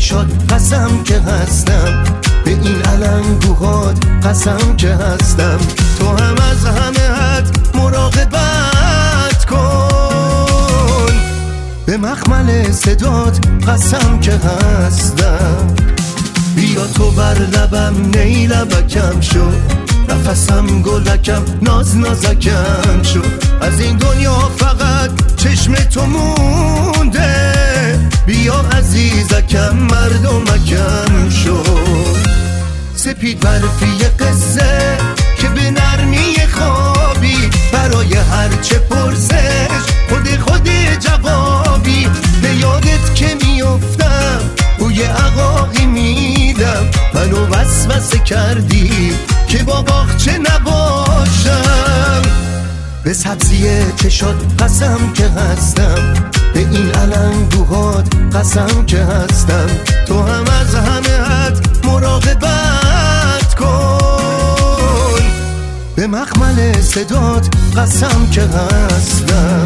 چشات قسم که هستم، به این علنگوهات قسم که هستم. تو هم از همه حد مراقبت کن، به مخمل صدات قسم که هستم. بیا تو بر لبم نی لبکم شو، نفسم گلکم ناز نازکم شو. از این دنیا فقط چشم تو مونده، بیا عزیزکم مردمکم شو. سپید برفی قصه که به نرمی خوابی، برای هرچه پرسش خود جوابی. به یادت که میافتم بوی عقاقی میدم، منو وسوسه کردی که با باغچه نباشم. به سبزی چشات قسم که هستم، به این علنگوهات قسم که هستم. تو هم از همه حد مراقبت کن، به مخمل صدات قسم که هستم.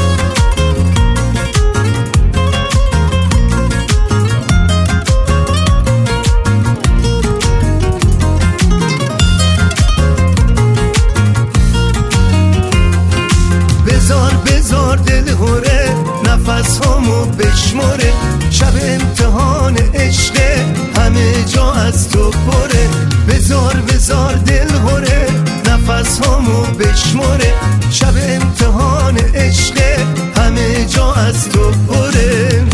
بذار دل هوره نفس هامو بشماره، شب امتحان عشقه همه جا از تو پره. بذار دل هوره نفس هامو بشماره، شب امتحان عشقه همه جا از تو پره.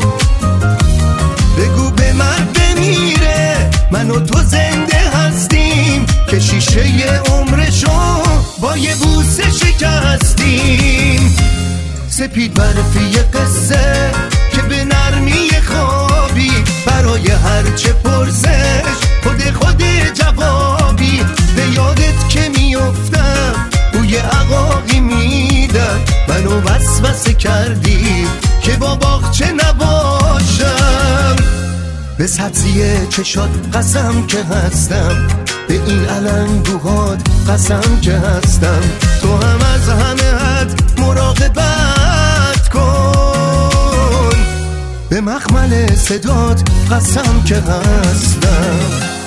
بگو به من بمیره من و تو زنده هستیم، که شیشه عمرشو با یه بوسه شکستیم. سپید برفی قصه که به نرمی خوابی، برای هرچه پرسش خود جوابی. به یادت که میافتم بوی عقاقی میدم، منو وسوسه کردی که با باغچه نباشم. به سبزی چشات قسم که هستم، به این علنگوهات قسم که هستم. تو هم از همه حد مراقبت کن، به مخمل صدات قسم که هستم.